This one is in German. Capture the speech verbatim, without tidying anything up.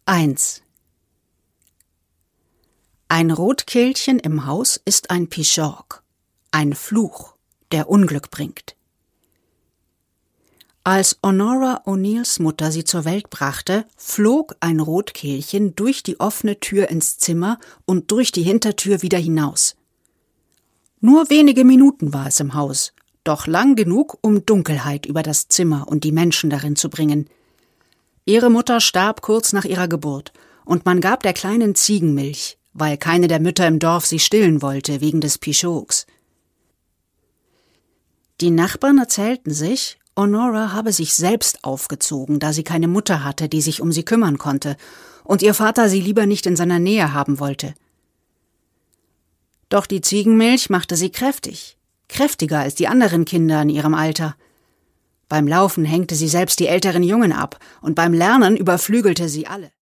eins. Ein Rotkehlchen im Haus ist ein Pischorg, ein Fluch, der Unglück bringt. Als Honora O'Neills Mutter sie zur Welt brachte, flog ein Rotkehlchen durch die offene Tür ins Zimmer und durch die Hintertür wieder hinaus. Nur wenige Minuten war es im Haus, doch lang genug, um Dunkelheit über das Zimmer und die Menschen darin zu bringen. Ihre Mutter starb kurz nach ihrer Geburt, und man gab der Kleinen Ziegenmilch, weil keine der Mütter im Dorf sie stillen wollte wegen des Pischorgs. Die Nachbarn erzählten sich, Honora habe sich selbst aufgezogen, da sie keine Mutter hatte, die sich um sie kümmern konnte, und ihr Vater sie lieber nicht in seiner Nähe haben wollte. Doch die Ziegenmilch machte sie kräftig, kräftiger als die anderen Kinder in ihrem Alter. Beim Laufen hängte sie selbst die älteren Jungen ab, und beim Lernen überflügelte sie alle.